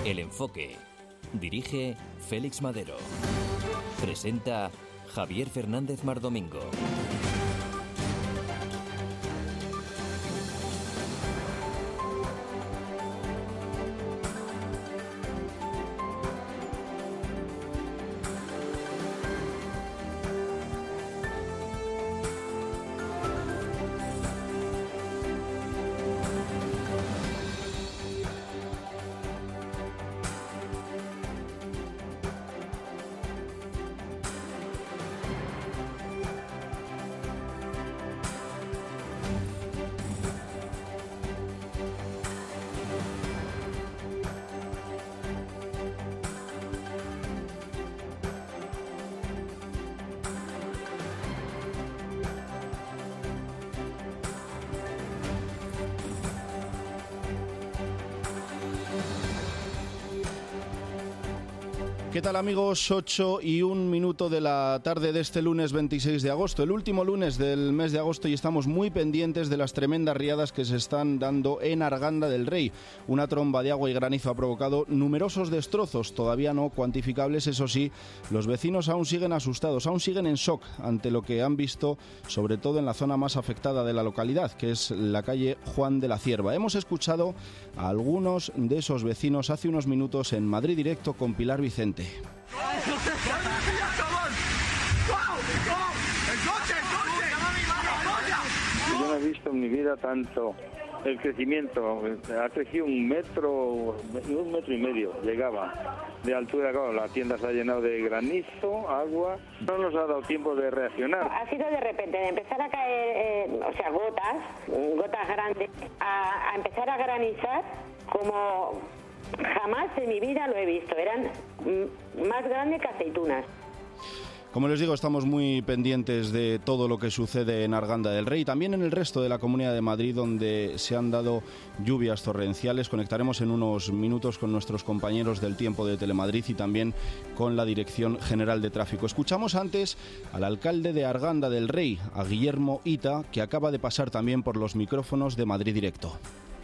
El Enfoque. Dirige Félix Madero. Presenta Javier Fernández Mardomingo. ¿Qué tal, amigos? 8:01 de la tarde de este lunes 26 de agosto, el último lunes del mes de agosto, y estamos muy pendientes de las tremendas riadas que se están dando en Arganda del Rey. Una tromba de agua y granizo ha provocado numerosos destrozos, todavía no cuantificables. Eso sí, los vecinos aún siguen asustados, aún siguen en shock ante lo que han visto, sobre todo en la zona más afectada de la localidad, que es la calle Juan de la Cierva. Hemos escuchado a algunos de esos vecinos hace unos minutos en Madrid Directo con Pilar Vicente. Yo no he visto en mi vida tanto el crecimiento. Ha crecido 1 metro, 1,5 metros llegaba de altura. Claro, la tienda se ha llenado de granizo, agua. No nos ha dado tiempo de reaccionar. Ha sido de repente, de empezar a caer, gotas grandes, a empezar a granizar como jamás en mi vida lo he visto. Eran más grandes que aceitunas. Como les digo, estamos muy pendientes de todo lo que sucede en Arganda del Rey, también en el resto de la Comunidad de Madrid, donde se han dado lluvias torrenciales. Conectaremos en unos minutos con nuestros compañeros del Tiempo de Telemadrid y también con la Dirección General de Tráfico. Escuchamos antes al alcalde de Arganda del Rey, a Guillermo Ita, que acaba de pasar también por los micrófonos de Madrid Directo.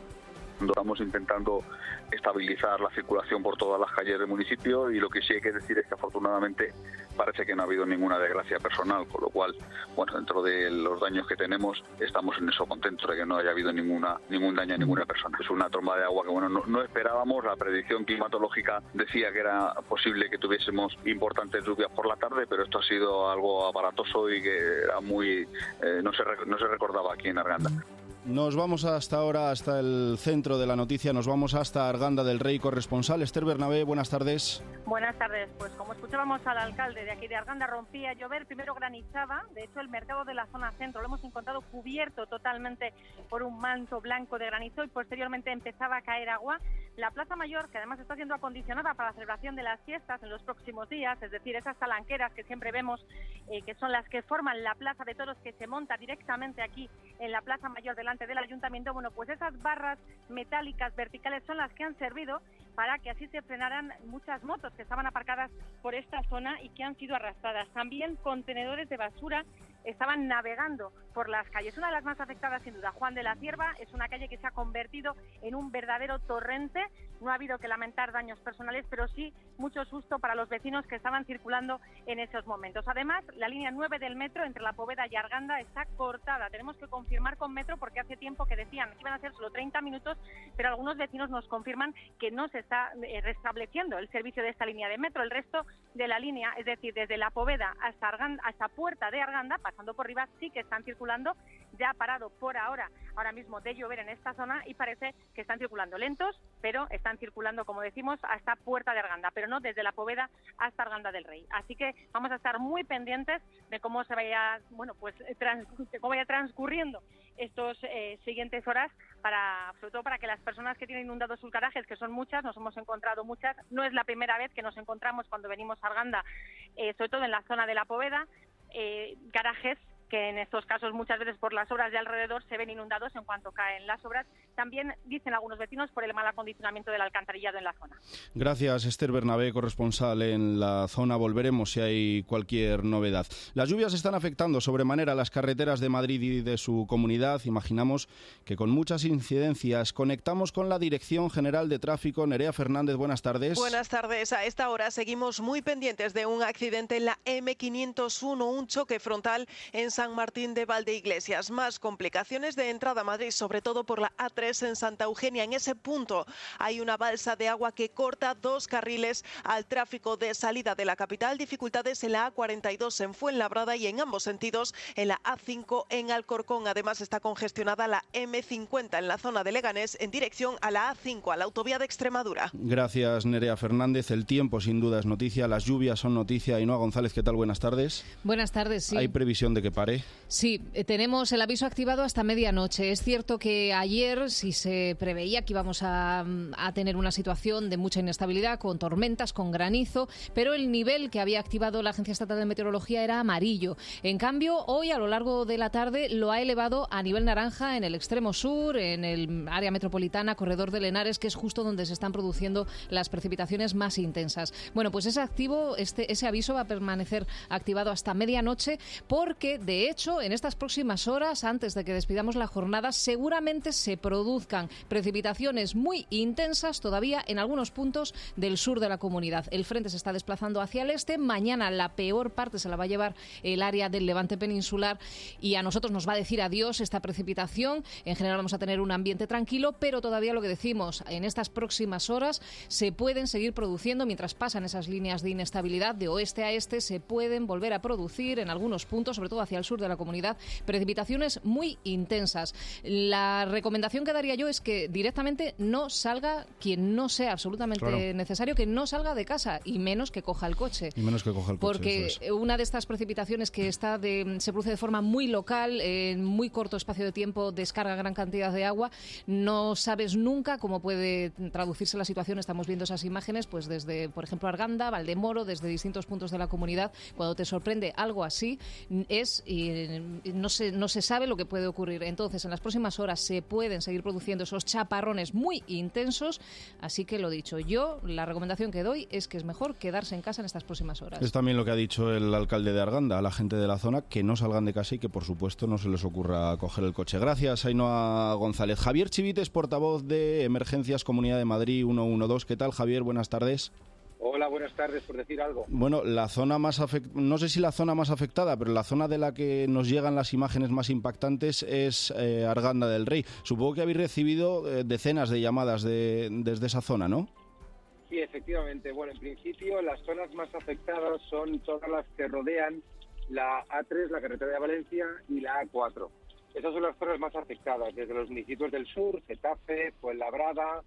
Estamos intentando estabilizar la circulación por todas las calles del municipio, y lo que sí hay que decir es que afortunadamente parece que no ha habido ninguna desgracia personal, con lo cual, bueno, dentro de los daños que tenemos, estamos en eso contentos de que no haya habido ningún daño a ninguna persona. Es una tromba de agua que, bueno, no esperábamos. La predicción climatológica decía que era posible que tuviésemos importantes lluvias por la tarde, pero esto ha sido algo aparatoso y que era muy no se recordaba aquí en Arganda. Nos vamos hasta ahora, hasta el centro de la noticia, nos vamos hasta Arganda del Rey. Corresponsal Esther Bernabé, buenas tardes. Buenas tardes. Pues como escuchábamos al alcalde de aquí de Arganda, rompía a llover, primero granizaba. De hecho, el mercado de la zona centro lo hemos encontrado cubierto totalmente por un manto blanco de granizo, y posteriormente empezaba a caer agua. La Plaza Mayor, que además está siendo acondicionada para la celebración de las fiestas en los próximos días, es decir, esas talanqueras que siempre vemos, que son las que forman la Plaza de Toros, que se monta directamente aquí en la Plaza Mayor delante del Ayuntamiento. Bueno, pues esas barras metálicas verticales son las que han servido para que así se frenaran muchas motos que estaban aparcadas por esta zona y que han sido arrastradas. También contenedores de basura estaban navegando por las calles. Una de las más afectadas, sin duda, Juan de la Cierva, es una calle que se ha convertido en un verdadero torrente. No ha habido que lamentar daños personales, pero sí mucho susto para los vecinos que estaban circulando en esos momentos. Además, la línea 9 del metro entre La Poveda y Arganda está cortada. Tenemos que confirmar con Metro, porque hace tiempo que decían que iban a ser solo 30 minutos, pero algunos vecinos nos confirman que no se está restableciendo el servicio de esta línea de metro. El resto de la línea, es decir, desde La Poveda hasta Arganda, hasta Puerta de Arganda, pasando por Rivas, sí que están circulando. Ya ha parado por ahora mismo de llover en esta zona, y parece que están circulando lentos, pero están circulando, como decimos, hasta Puerta de Arganda, pero no desde La Poveda hasta Arganda del Rey. Así que vamos a estar muy pendientes de cómo se vaya, cómo vaya transcurriendo estos siguientes horas, sobre todo para que las personas que tienen inundados sus garajes, que son muchas, nos hemos encontrado muchas, no es la primera vez que nos encontramos cuando venimos a Arganda, sobre todo en la zona de La Poveda, garajes que en estos casos muchas veces por las obras de alrededor se ven inundados en cuanto caen las obras. También dicen algunos vecinos por el mal acondicionamiento del alcantarillado en la zona. Gracias, Esther Bernabé, corresponsal en la zona. Volveremos si hay cualquier novedad. Las lluvias están afectando sobremanera las carreteras de Madrid y de su comunidad. Imaginamos que con muchas incidencias. Conectamos con la Dirección General de Tráfico. Nerea Fernández, buenas tardes. Buenas tardes. A esta hora seguimos muy pendientes de un accidente en la M501, un choque frontal en San Martín de Valdeiglesias. Más complicaciones de entrada a Madrid, sobre todo por la A3 en Santa Eugenia. En ese punto hay una balsa de agua que corta 2 carriles al tráfico de salida de la capital. Dificultades en la A42 en Fuenlabrada y en ambos sentidos en la A5 en Alcorcón. Además está congestionada la M50 en la zona de Leganés en dirección a la A5, a la autovía de Extremadura. Gracias, Nerea Fernández. El tiempo sin duda es noticia, las lluvias son noticia. Ainhoa González, ¿qué tal? Buenas tardes. Buenas tardes, sí. ¿Hay previsión de que pare? Sí, tenemos el aviso activado hasta medianoche. Es cierto que ayer sí se preveía que íbamos a tener una situación de mucha inestabilidad, con tormentas, con granizo, pero el nivel que había activado la Agencia Estatal de Meteorología era amarillo. En cambio, hoy a lo largo de la tarde lo ha elevado a nivel naranja en el extremo sur, en el área metropolitana, corredor de Henares, que es justo donde se están produciendo las precipitaciones más intensas. Bueno, pues ese aviso va a permanecer activado hasta medianoche porque, de hecho, en estas próximas horas, antes de que despidamos la jornada, seguramente se produzcan precipitaciones muy intensas todavía en algunos puntos del sur de la comunidad. El frente se está desplazando hacia el este. Mañana la peor parte se la va a llevar el área del levante peninsular y a nosotros nos va a decir adiós esta precipitación. En general vamos a tener un ambiente tranquilo, pero todavía lo que decimos, en estas próximas horas se pueden seguir produciendo, mientras pasan esas líneas de inestabilidad de oeste a este, se pueden volver a producir en algunos puntos, sobre todo hacia el sur de la comunidad, precipitaciones muy intensas. La recomendación que daría yo es que directamente no salga quien no sea absolutamente necesario, que no salga de casa y menos que coja el coche. Porque una de estas precipitaciones que se produce de forma muy local, en muy corto espacio de tiempo, descarga gran cantidad de agua, no sabes nunca cómo puede traducirse la situación. Estamos viendo esas imágenes pues desde, por ejemplo, Arganda, Valdemoro, desde distintos puntos de la comunidad. Cuando te sorprende algo así, no se sabe lo que puede ocurrir. Entonces, en las próximas horas se pueden seguir produciendo esos chaparrones muy intensos. Así que lo dicho, yo la recomendación que doy es que es mejor quedarse en casa en estas próximas horas. Es también lo que ha dicho el alcalde de Arganda a la gente de la zona, que no salgan de casa y que, por supuesto, no se les ocurra coger el coche. Gracias, Ainhoa González. Javier Chivites, portavoz de Emergencias Comunidad de Madrid 112. ¿Qué tal, Javier? Buenas tardes. Hola, buenas tardes, por decir algo. Bueno, la zona no sé si la zona más afectada, pero la zona de la que nos llegan las imágenes más impactantes es Arganda del Rey. Supongo que habéis recibido decenas de llamadas desde esa zona, ¿no? Sí, efectivamente. Bueno, en principio las zonas más afectadas son todas las que rodean la A3, la carretera de Valencia, y la A4. Esas son las zonas más afectadas, desde los municipios del sur, Getafe, Fuenlabrada,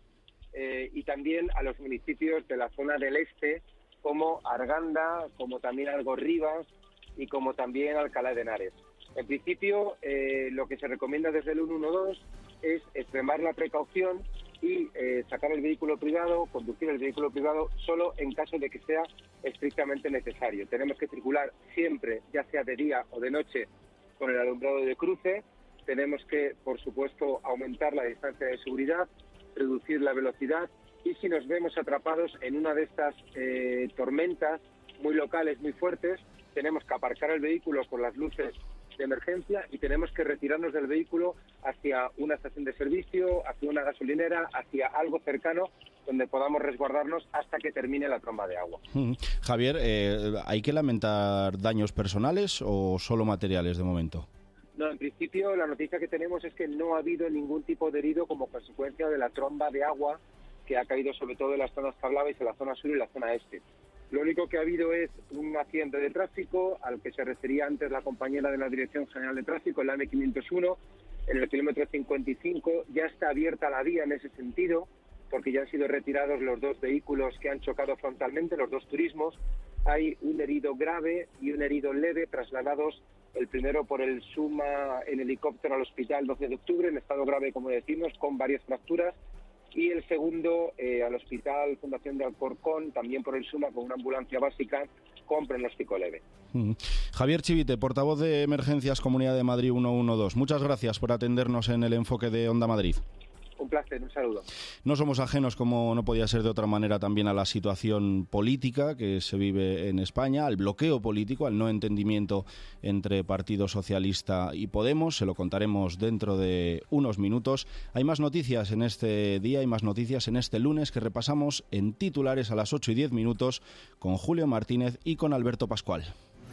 y también a los municipios de la zona del este, como Arganda, como también Algorribas y como también Alcalá de Henares. En principio, lo que se recomienda desde el 112 es extremar la precaución y sacar el vehículo privado, conducir el vehículo privado solo en caso de que sea estrictamente necesario. Tenemos que circular siempre, ya sea de día o de noche, con el alumbrado de cruce. Tenemos que, por supuesto, aumentar la distancia de seguridad, reducir la velocidad, y si nos vemos atrapados en una de estas tormentas muy locales, muy fuertes, tenemos que aparcar el vehículo con las luces de emergencia y tenemos que retirarnos del vehículo hacia una estación de servicio, hacia una gasolinera, hacia algo cercano donde podamos resguardarnos hasta que termine la tromba de agua. Javier, ¿hay que lamentar daños personales o solo materiales de momento? No, en principio la noticia que tenemos es que no ha habido ningún tipo de herido como consecuencia de la tromba de agua que ha caído sobre todo en las zonas que hablabais, en la zona sur y la zona este. Lo único que ha habido es un accidente de tráfico al que se refería antes la compañera de la Dirección General de Tráfico, en la M501, en el kilómetro 55. Ya está abierta la vía en ese sentido, porque ya han sido retirados los 2 vehículos que han chocado frontalmente, los 2 turismos. Hay un herido grave y un herido leve trasladados, el primero por el SUMA en helicóptero al hospital 12 de octubre, en estado grave, como decimos, con varias fracturas, y el segundo al hospital Fundación de Alcorcón, también por el SUMA, con una ambulancia básica, con pronóstico leve. Javier Chivite, portavoz de Emergencias Comunidad de Madrid 112. Muchas gracias por atendernos en el enfoque de Onda Madrid. Un placer, un saludo. No somos ajenos, como no podía ser de otra manera, también a la situación política que se vive en España, al bloqueo político, al no entendimiento entre Partido Socialista y Podemos. Se lo contaremos dentro de unos minutos. Hay más noticias en este día, hay más noticias en este lunes que repasamos en titulares a las 8:10 con Julio Martínez y con Alberto Pascual.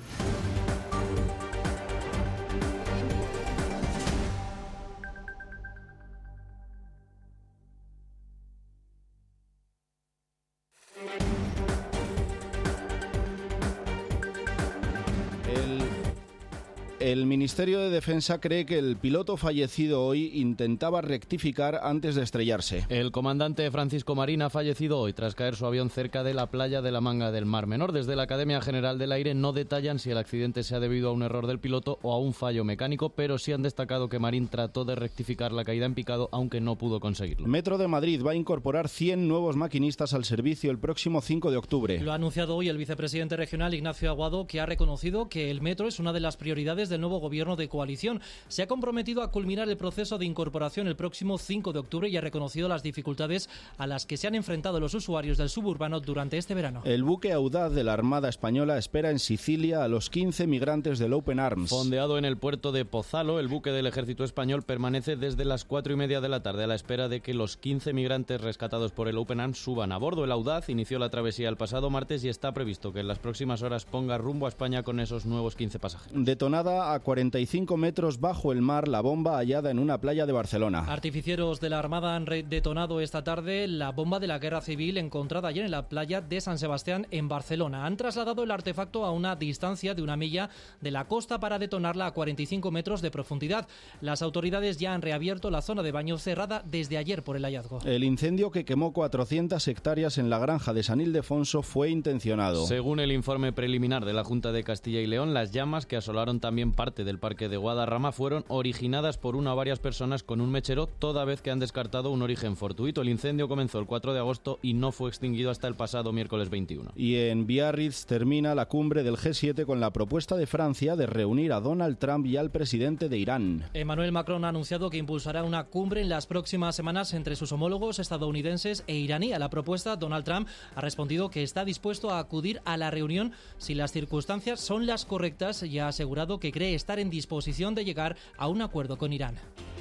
El Ministerio de Defensa cree que el piloto fallecido hoy intentaba rectificar antes de estrellarse. El comandante Francisco Marín ha fallecido hoy tras caer su avión cerca de la playa de la Manga del Mar Menor. Desde la Academia General del Aire no detallan si el accidente se ha debido a un error del piloto o a un fallo mecánico, pero sí han destacado que Marín trató de rectificar la caída en picado, aunque no pudo conseguirlo. Metro de Madrid va a incorporar 100 nuevos maquinistas al servicio el próximo 5 de octubre. Lo ha anunciado hoy el vicepresidente regional Ignacio Aguado, que ha reconocido que el metro es una de las prioridades del nuevo gobierno de coalición. Se ha comprometido a culminar el proceso de incorporación el próximo 5 de octubre y ha reconocido las dificultades a las que se han enfrentado los usuarios del suburbano durante este verano. El buque Audaz de la Armada Española espera en Sicilia a los 15 migrantes del Open Arms. Fondeado en el puerto de Pozzallo, el buque del ejército español permanece desde las 4:30 de la tarde a la espera de que los 15 migrantes rescatados por el Open Arms suban a bordo. El Audaz inició la travesía el pasado martes y está previsto que en las próximas horas ponga rumbo a España con esos nuevos 15 pasajeros. Detonada a 45 metros bajo el mar la bomba hallada en una playa de Barcelona. Artificieros de la Armada han detonado esta tarde la bomba de la guerra civil encontrada ayer en la playa de San Sebastián en Barcelona. Han trasladado el artefacto a una distancia de 1 milla de la costa para detonarla a 45 metros de profundidad. Las autoridades ya han reabierto la zona de baño cerrada desde ayer por el hallazgo. El incendio que quemó 400 hectáreas en la granja de San Ildefonso fue intencionado. Según el informe preliminar de la Junta de Castilla y León, las llamas que asolaron también parte del parque de Guadarrama fueron originadas por una o varias personas con un mechero, toda vez que han descartado un origen fortuito. El incendio comenzó el 4 de agosto y no fue extinguido hasta el pasado miércoles 21. Y en Biarritz termina la cumbre del G7 con la propuesta de Francia de reunir a Donald Trump y al presidente de Irán. Emmanuel Macron ha anunciado que impulsará una cumbre en las próximas semanas entre sus homólogos estadounidenses e iraní. A la propuesta, Donald Trump ha respondido que está dispuesto a acudir a la reunión si las circunstancias son las correctas y ha asegurado que cree estar en disposición de llegar a un acuerdo con Irán.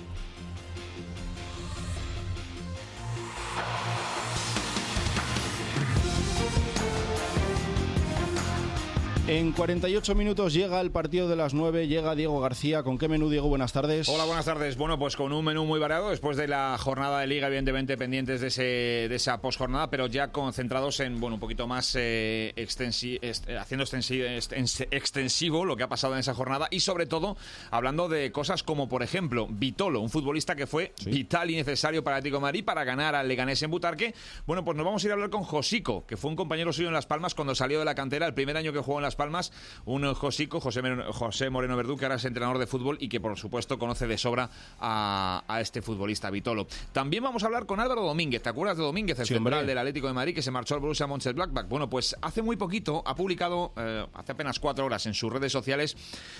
En 48 minutos llega el partido de las 9, llega Diego García. ¿Con qué menú, Diego? Buenas tardes. Hola, buenas tardes. Bueno, pues con un menú muy variado después de la jornada de Liga, evidentemente pendientes de esa posjornada, pero ya concentrados en, un poquito más haciendo extensivo lo que ha pasado en esa jornada y sobre todo hablando de cosas como, por ejemplo, Vitolo, un futbolista que fue vital y necesario para Atlético de Madrid para ganar al Leganés en Butarque. Bueno, pues nos vamos a ir a hablar con Josico, que fue un compañero suyo en Las Palmas cuando salió de la cantera, el primer año que jugó en Las Palmas, un Josico, José Moreno Verdú, que ahora es entrenador de fútbol y que por supuesto conoce de sobra a este futbolista Vitolo. También vamos a hablar con Álvaro Domínguez. ¿Te acuerdas de Domínguez, el central del Atlético de Madrid que se marchó al Borussia Mönchengladbach? Bueno, pues hace muy poquito ha publicado, hace apenas 4 horas en sus redes sociales,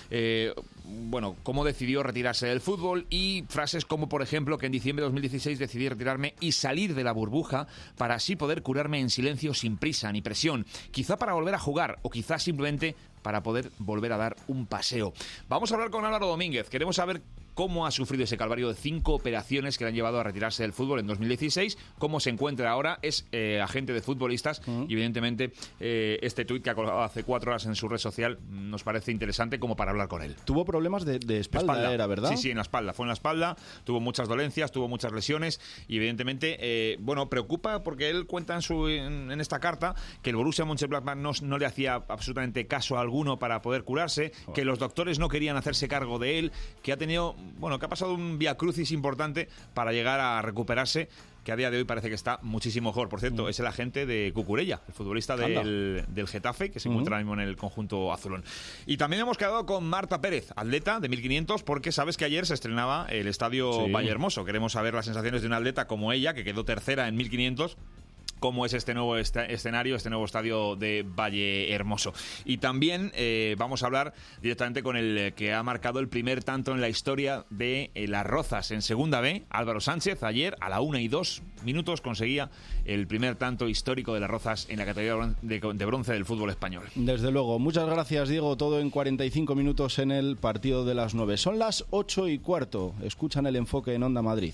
cómo decidió retirarse del fútbol y frases como, por ejemplo, que en diciembre de 2016 decidí retirarme y salir de la burbuja para así poder curarme en silencio, sin prisa ni presión, quizá para volver a jugar o quizá simplemente para poder volver a dar un paseo. Vamos a hablar con Álvaro Domínguez. Queremos saber cómo ha sufrido ese calvario de 5 operaciones que le han llevado a retirarse del fútbol en 2016, cómo se encuentra ahora, es agente de futbolistas y evidentemente este tuit que ha colgado hace 4 horas en su red social nos parece interesante como para hablar con él. Tuvo problemas de espalda, era, ¿verdad? Sí, en la espalda, fue en la espalda, tuvo muchas dolencias, tuvo muchas lesiones y evidentemente, preocupa porque él cuenta en esta carta que el Borussia Mönchengladbach no le hacía absolutamente caso alguno para poder curarse, que los doctores no querían hacerse cargo de él, que ha tenido que ha pasado un viacrucis importante para llegar a recuperarse, que a día de hoy parece que está muchísimo mejor. Por cierto, es el agente de Cucurella, el futbolista del Getafe, que se encuentra ahora mismo en el conjunto azulón. Y también hemos quedado con Marta Pérez, atleta de 1500, porque sabes que ayer se estrenaba el estadio Vallehermoso. Queremos saber las sensaciones de una atleta como ella, que quedó tercera en 1500. cómo es este nuevo escenario, este nuevo estadio de Valle Hermoso. Y también vamos a hablar directamente con el que ha marcado el primer tanto en la historia de Las Rozas en Segunda B, Álvaro Sánchez. Ayer a la 1:02 conseguía el primer tanto histórico de Las Rozas en la categoría de bronce del fútbol español. Desde luego. Muchas gracias, Diego. Todo en 45 minutos en el partido de las 9. Son las 8:15. Escuchan El Enfoque en Onda Madrid.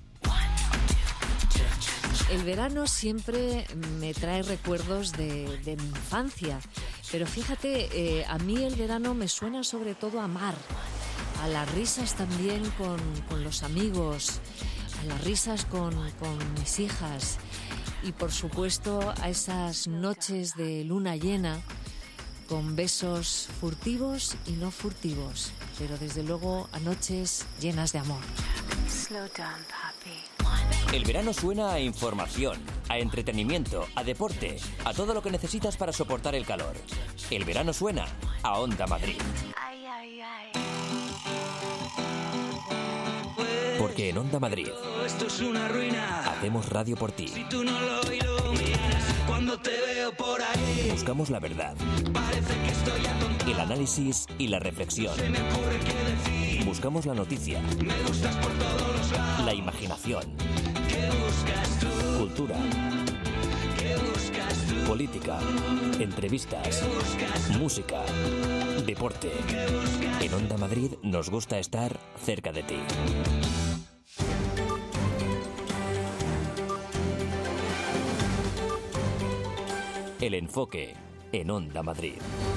El verano siempre me trae recuerdos de mi infancia, pero fíjate, a mí el verano me suena sobre todo a mar, a las risas también con los amigos, a las risas con mis hijas y por supuesto a esas noches de luna llena con besos furtivos y no furtivos, pero desde luego a noches llenas de amor. El verano suena a información, a entretenimiento, a deporte, a todo lo que necesitas para soportar el calor. El verano suena a Onda Madrid. Porque en Onda Madrid esto es una ruina. Hacemos radio por ti. Si tú no lo iluminas, cuando te veo por ahí, buscamos la verdad, parece que estoy atontado. el análisis y la reflexión. Se me ocurre qué decir. Buscamos la noticia, Me gustas por todos los lados. la imaginación, ¿Qué buscas tú? cultura, ¿Qué buscas tú? política, entrevistas, música, deporte. En Onda Madrid nos gusta estar cerca de ti. El Enfoque en Onda Madrid.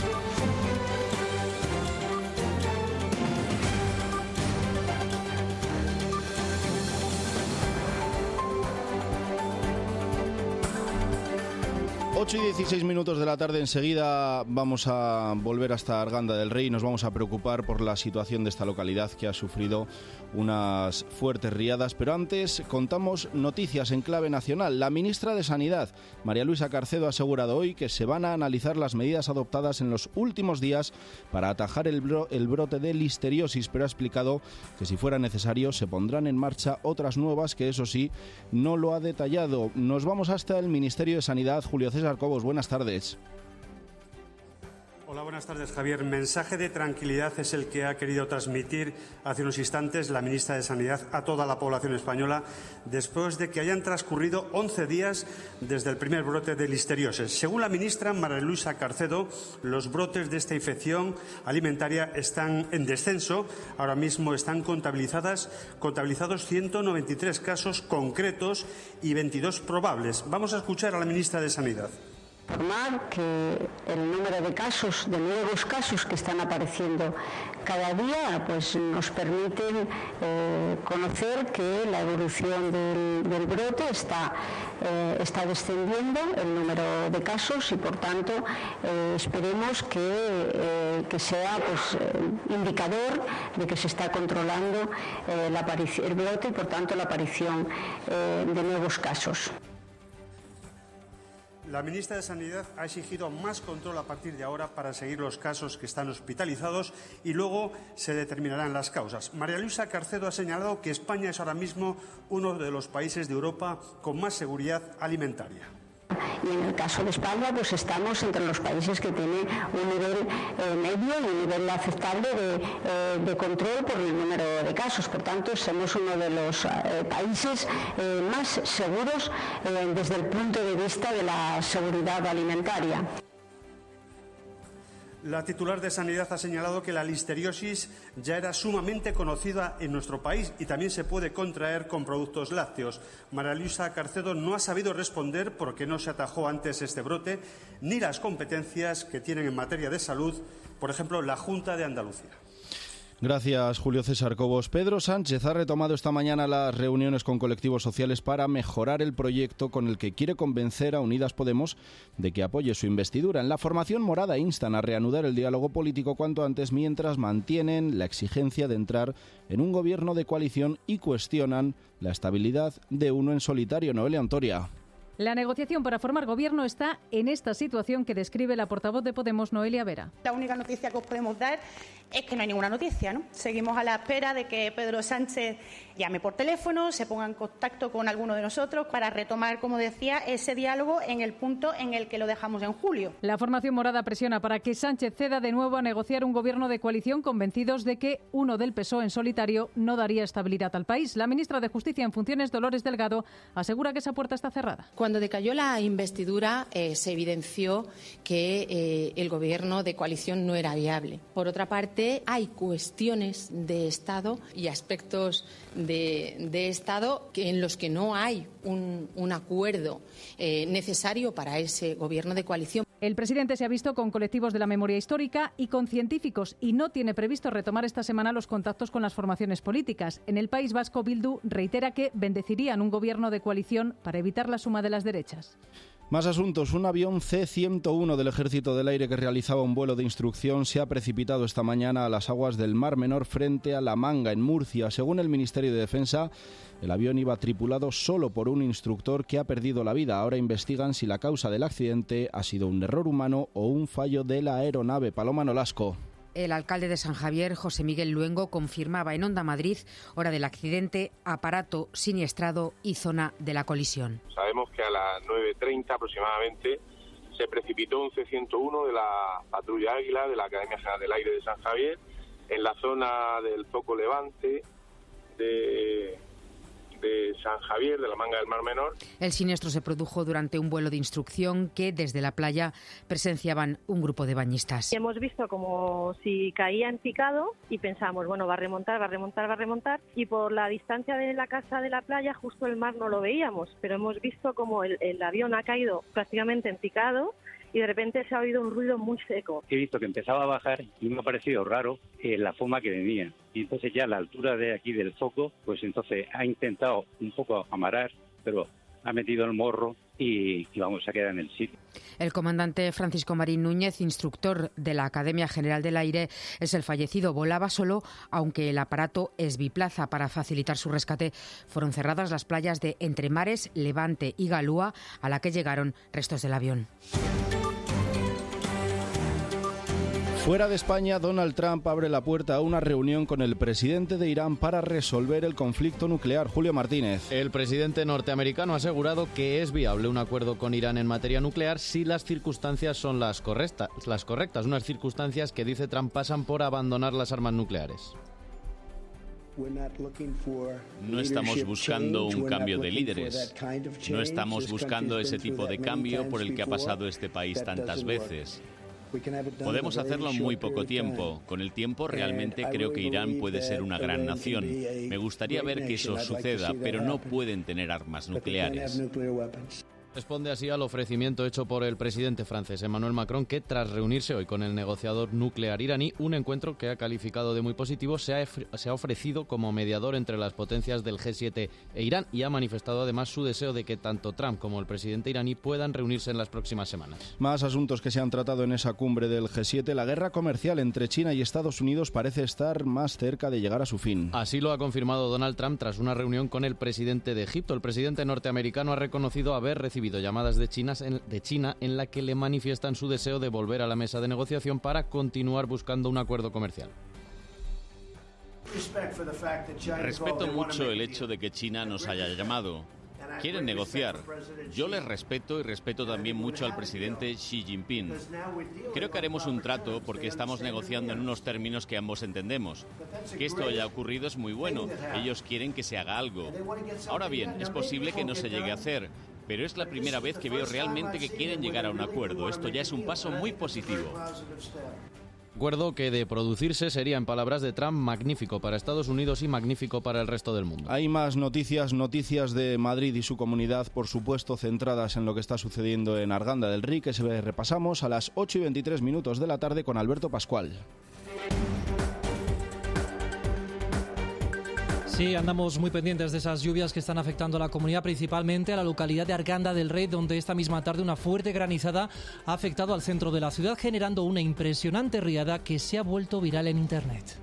Ocho y 16 minutos de la tarde. Enseguida vamos a volver hasta Arganda del Rey y nos vamos a preocupar por la situación de esta localidad que ha sufrido unas fuertes riadas. Pero antes contamos noticias en clave nacional. La ministra de Sanidad, María Luisa Carcedo, ha asegurado hoy que se van a analizar las medidas adoptadas en los últimos días para atajar el brote de listeriosis, pero ha explicado que si fuera necesario se pondrán en marcha otras nuevas, que eso sí, no lo ha detallado. Nos vamos hasta el Ministerio de Sanidad. Julio César Cobos, buenas tardes. Hola, buenas tardes, Javier. Mensaje de tranquilidad es el que ha querido transmitir hace unos instantes la ministra de Sanidad a toda la población española después de que hayan transcurrido 11 días desde el primer brote de listeriosis. Según la ministra María Luisa Carcedo, los brotes de esta infección alimentaria están en descenso. Ahora mismo están contabilizados 193 casos concretos y 22 probables. Vamos a escuchar a la ministra de Sanidad. Informar que el número de casos, de nuevos casos que están apareciendo cada día, pues nos permiten conocer que la evolución del brote está descendiendo el número de casos y por tanto esperemos que sea pues indicador de que se está controlando el brote y por tanto la aparición de nuevos casos. La ministra de Sanidad ha exigido más control a partir de ahora para seguir los casos que están hospitalizados y luego se determinarán las causas. María Luisa Carcedo ha señalado que España es ahora mismo uno de los países de Europa con más seguridad alimentaria. Y en el caso de España, pues estamos entre los países que tienen un nivel medio y un nivel aceptable de control por el número de casos. Por tanto, somos uno de los países más seguros desde el punto de vista de la seguridad alimentaria. La titular de Sanidad ha señalado que la listeriosis ya era sumamente conocida en nuestro país y también se puede contraer con productos lácteos. María Luisa Carcedo no ha sabido responder por qué no se atajó antes este brote ni las competencias que tienen en materia de salud, por ejemplo, la Junta de Andalucía. Gracias, Julio César Cobos. Pedro Sánchez ha retomado esta mañana las reuniones con colectivos sociales para mejorar el proyecto con el que quiere convencer a Unidas Podemos de que apoye su investidura. En la formación morada instan a reanudar el diálogo político cuanto antes, mientras mantienen la exigencia de entrar en un gobierno de coalición y cuestionan la estabilidad de uno en solitario. Noelia Antoria. La negociación para formar gobierno está en esta situación que describe la portavoz de Podemos, Noelia Vera. La única noticia que os podemos dar es que no hay ninguna noticia, ¿no? Seguimos a la espera de que Pedro Sánchez llame por teléfono, se ponga en contacto con alguno de nosotros para retomar, como decía, ese diálogo en el punto en el que lo dejamos en julio. La formación morada presiona para que Sánchez ceda de nuevo a negociar un gobierno de coalición, convencidos de que uno del PSOE en solitario no daría estabilidad al país. La ministra de Justicia en funciones, Dolores Delgado, asegura que esa puerta está cerrada. Cuando decayó la investidura se evidenció que el gobierno de coalición no era viable. Por otra parte, hay cuestiones de Estado y aspectos de Estado en los que no hay un acuerdo necesario para ese gobierno de coalición. El presidente se ha visto con colectivos de la memoria histórica y con científicos y no tiene previsto retomar esta semana los contactos con las formaciones políticas. En el País Vasco, Bildu reitera que bendecirían un gobierno de coalición para evitar la suma de las derechas. Más asuntos. Un avión C-101 del Ejército del Aire que realizaba un vuelo de instrucción se ha precipitado esta mañana a las aguas del Mar Menor frente a La Manga, en Murcia. Según el Ministerio de Defensa, el avión iba tripulado solo por un instructor que ha perdido la vida. Ahora investigan si la causa del accidente ha sido un error humano o un fallo de la aeronave. Paloma Nolasco. El alcalde de San Javier, José Miguel Luengo, confirmaba en Onda Madrid, hora del accidente, aparato siniestrado y zona de la colisión. Sabemos que a las 9:30 aproximadamente se precipitó un C-101 de la Patrulla Águila de la Academia General del Aire de San Javier en la zona del Zoco Levante de San Javier, de la Manga del Mar Menor. El siniestro se produjo durante un vuelo de instrucción que desde la playa presenciaban un grupo de bañistas. Hemos visto como si caía en picado y pensamos, bueno, va a remontar y por la distancia de la casa de la playa justo el mar no lo veíamos, pero hemos visto como el avión ha caído prácticamente en picado y de repente se ha oído un ruido muy seco. He visto que empezaba a bajar y me ha parecido raro la forma que venía. Y entonces ya a la altura de aquí del foco, pues entonces ha intentado un poco amarar, pero ha metido el morro y vamos a quedar en el sitio. El comandante Francisco Marín Núñez, instructor de la Academia General del Aire, es el fallecido. Volaba solo, aunque el aparato es biplaza. Para facilitar su rescate, fueron cerradas las playas de Entremares, Levante y Galúa, a la que llegaron restos del avión. Fuera de España, Donald Trump abre la puerta a una reunión con el presidente de Irán para resolver el conflicto nuclear. Julio Martínez. El presidente norteamericano ha asegurado que es viable un acuerdo con Irán en materia nuclear si las circunstancias son las correctas. Unas circunstancias que, dice Trump, pasan por abandonar las armas nucleares. No estamos buscando un cambio de líderes. No estamos buscando ese tipo de cambio por el que ha pasado este país tantas veces. Podemos hacerlo en muy poco tiempo. Con el tiempo realmente creo que Irán puede ser una gran nación. Me gustaría ver que eso suceda, pero no pueden tener armas nucleares. Responde así al ofrecimiento hecho por el presidente francés Emmanuel Macron, que tras reunirse hoy con el negociador nuclear iraní, un encuentro que ha calificado de muy positivo, se ha ofrecido como mediador entre las potencias del G7 e Irán, y ha manifestado además su deseo de que tanto Trump como el presidente iraní puedan reunirse en las próximas semanas. Más asuntos que se han tratado en esa cumbre del G7. La guerra comercial entre China y Estados Unidos parece estar más cerca de llegar a su fin. Así lo ha confirmado Donald Trump tras una reunión con el presidente de Egipto. El presidente norteamericano ha reconocido haber recibido llamadas de China en la que le manifiestan su deseo de volver a la mesa de negociación para continuar buscando un acuerdo comercial. Respeto mucho el hecho de que China nos haya llamado. Quieren negociar. Yo les respeto y respeto también mucho al presidente Xi Jinping. Creo que haremos un trato porque estamos negociando en unos términos que ambos entendemos. Que esto haya ocurrido es muy bueno. Ellos quieren que se haga algo. Ahora bien, es posible que no se llegue a hacer, pero es la primera vez que veo realmente que quieren llegar a un acuerdo. Esto ya es un paso muy positivo. Acuerdo que, de producirse, sería, en palabras de Trump, magnífico para Estados Unidos y magnífico para el resto del mundo. Hay más noticias de Madrid y su comunidad, por supuesto, centradas en lo que está sucediendo en Arganda del Rey, que repasamos a las 8:23 de la tarde con Alberto Pascual. Sí, andamos muy pendientes de esas lluvias que están afectando a la comunidad, principalmente a la localidad de Arganda del Rey, donde esta misma tarde una fuerte granizada ha afectado al centro de la ciudad, generando una impresionante riada que se ha vuelto viral en Internet.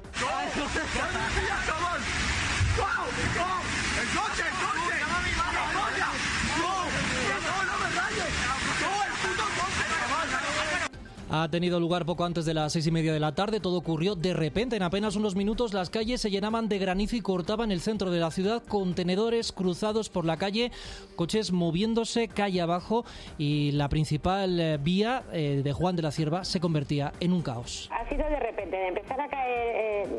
Ha tenido lugar poco antes de las 6:30 de la tarde. Todo ocurrió de repente. En apenas unos minutos las calles se llenaban de granizo y cortaban el centro de la ciudad. Contenedores cruzados por la calle, coches moviéndose calle abajo y la principal vía de Juan de la Cierva se convertía en un caos. Ha sido de repente, de empezar a caer,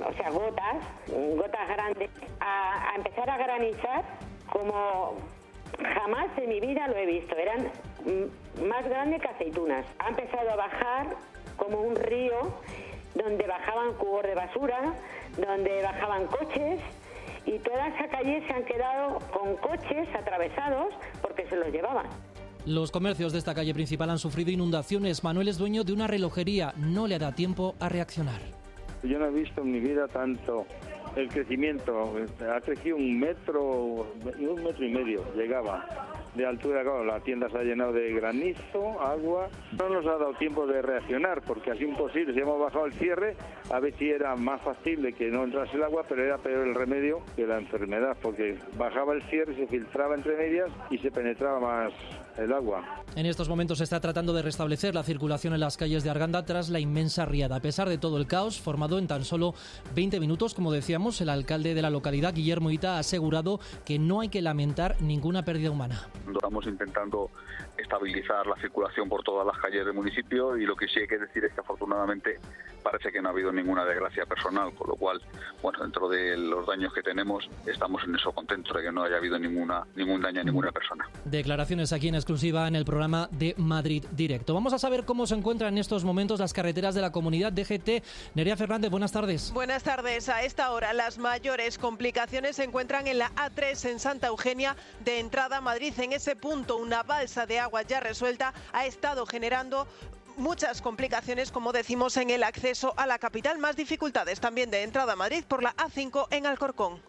gotas grandes, a empezar a granizar como jamás en mi vida lo he visto. Eran más grandes que aceitunas. Ha empezado a bajar como un río donde bajaban cubos de basura, donde bajaban coches, y toda esa calle se han quedado con coches atravesados porque se los llevaban. Los comercios de esta calle principal han sufrido inundaciones. Manuel es dueño de una relojería. No le da tiempo a reaccionar. Yo no he visto en mi vida tanto el crecimiento. Ha crecido 1 metro y medio, llegaba de altura. Claro, la tienda se ha llenado de granizo, agua. No nos ha dado tiempo de reaccionar porque así imposible. Si hemos bajado el cierre, a ver si era más factible que no entrase el agua, pero era peor el remedio que la enfermedad, porque bajaba el cierre, se filtraba entre medias y se penetraba más el agua. En estos momentos se está tratando de restablecer la circulación en las calles de Arganda tras la inmensa riada. A pesar de todo el caos formado en tan solo 20 minutos, como decíamos, el alcalde de la localidad, Guillermo Ita, ha asegurado que no hay que lamentar ninguna pérdida humana. Estamos intentando estabilizar la circulación por todas las calles del municipio y lo que sí hay que decir es que afortunadamente parece que no ha habido ninguna desgracia personal, con lo cual, bueno, dentro de los daños que tenemos, estamos en eso contentos de que no haya habido ningún daño a ninguna persona. Declaraciones aquí en exclusiva en el programa de Madrid Directo. Vamos a saber cómo se encuentran en estos momentos las carreteras de la comunidad DGT. Nerea Fernández, buenas tardes. Buenas tardes. A esta hora las mayores complicaciones se encuentran en la A3 en Santa Eugenia de entrada a Madrid. En ese punto una balsa de agua ya resuelta ha estado generando muchas complicaciones, como decimos, en el acceso a la capital. Más dificultades también de entrada a Madrid por la A5 en Alcorcón.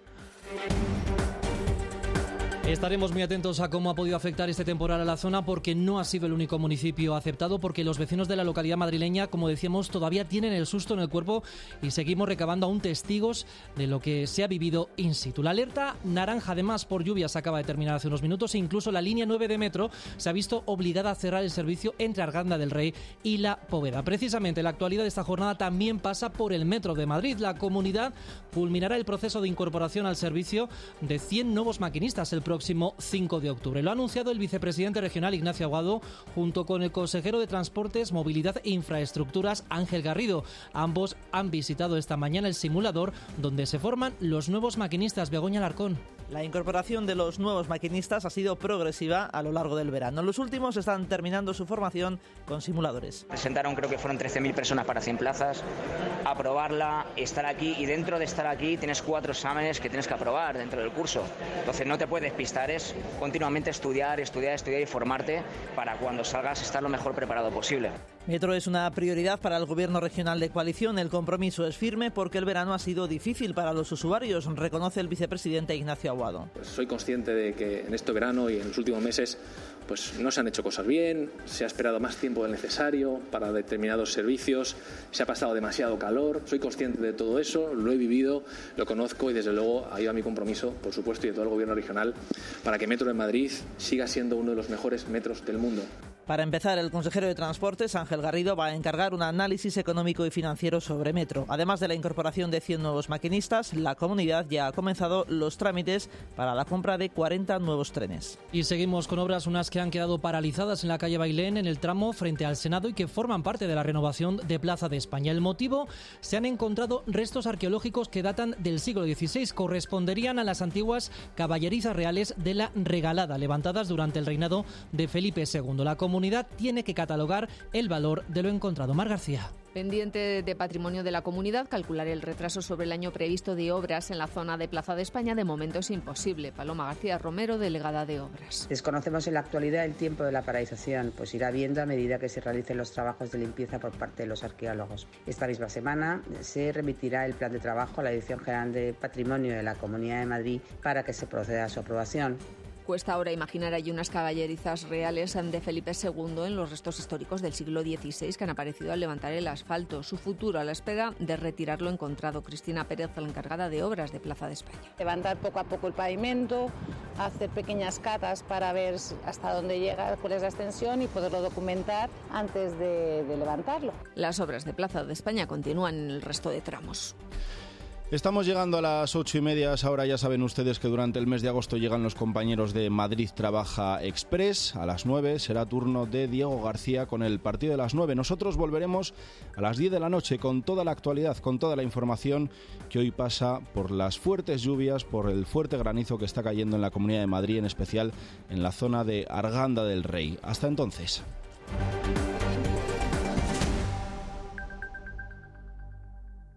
Estaremos muy atentos a cómo ha podido afectar este temporal a la zona, porque no ha sido el único municipio afectado, porque los vecinos de la localidad madrileña, como decíamos, todavía tienen el susto en el cuerpo y seguimos recabando aún testigos de lo que se ha vivido in situ. La alerta naranja, además, por lluvias acaba de terminar hace unos minutos e incluso la línea 9 de metro se ha visto obligada a cerrar el servicio entre Arganda del Rey y La Póveda. Precisamente la actualidad de esta jornada también pasa por el metro de Madrid. La comunidad culminará el proceso de incorporación al servicio de 100 nuevos maquinistas el próximo 5 de octubre. Lo ha anunciado el vicepresidente regional Ignacio Aguado junto con el consejero de Transportes, Movilidad e Infraestructuras Ángel Garrido. Ambos han visitado esta mañana el simulador donde se forman los nuevos maquinistas. Begoña Alarcón. La incorporación de los nuevos maquinistas ha sido progresiva a lo largo del verano. Los últimos están terminando su formación con simuladores. Presentaron, creo que fueron 13.000 personas para 100 plazas, aprobarla, estar aquí, y dentro de estar aquí tienes 4 exámenes que tienes que aprobar dentro del curso. Entonces no te puedes despistar, es continuamente estudiar y formarte para cuando salgas estar lo mejor preparado posible. Metro es una prioridad para el Gobierno regional de coalición. El compromiso es firme porque el verano ha sido difícil para los usuarios, reconoce el vicepresidente Ignacio Aguado. Pues soy consciente de que en este verano y en los últimos meses pues no se han hecho cosas bien, se ha esperado más tiempo del necesario para determinados servicios, se ha pasado demasiado calor. Soy consciente de todo eso, lo he vivido, lo conozco y desde luego ahí va mi compromiso, por supuesto, y de todo el Gobierno regional para que Metro de Madrid siga siendo uno de los mejores metros del mundo. Para empezar, el consejero de Transportes, Ángel Garrido, va a encargar un análisis económico y financiero sobre Metro. Además de la incorporación de 100 nuevos maquinistas, la comunidad ya ha comenzado los trámites para la compra de 40 nuevos trenes. Y seguimos con obras, unas que han quedado paralizadas en la calle Bailén, en el tramo frente al Senado, y que forman parte de la renovación de Plaza de España. El motivo: se han encontrado restos arqueológicos que datan del siglo XVI, corresponderían a las antiguas caballerizas reales de la Regalada, levantadas durante el reinado de Felipe II. La comunidad tiene que catalogar el valor de lo encontrado. Mar García. Pendiente de patrimonio de la comunidad, calcular el retraso sobre el año previsto de obras en la zona de Plaza de España de momento es imposible. Paloma García Romero, delegada de Obras. Desconocemos en la actualidad el tiempo de la paralización, pues irá viendo a medida que se realicen los trabajos de limpieza por parte de los arqueólogos. Esta misma semana se remitirá el plan de trabajo a la Dirección General de Patrimonio de la Comunidad de Madrid para que se proceda a su aprobación. Cuesta ahora imaginar allí unas caballerizas reales de Felipe II en los restos históricos del siglo XVI que han aparecido al levantar el asfalto. Su futuro a la espera de retirar lo encontrado. Cristina Pérez, la encargada de obras de Plaza de España. Levantar poco a poco el pavimento, hacer pequeñas catas para ver hasta dónde llega, cuál es la extensión y poderlo documentar antes de levantarlo. Las obras de Plaza de España continúan en el resto de tramos. Estamos llegando a las 8:30. Ahora ya saben ustedes que durante el mes de agosto llegan los compañeros de Madrid Trabaja Express. A las 9 será turno de Diego García con el partido de las 9. Nosotros volveremos a las 10 de la noche con toda la actualidad, con toda la información que hoy pasa por las fuertes lluvias, por el fuerte granizo que está cayendo en la Comunidad de Madrid, en especial en la zona de Arganda del Rey. Hasta entonces.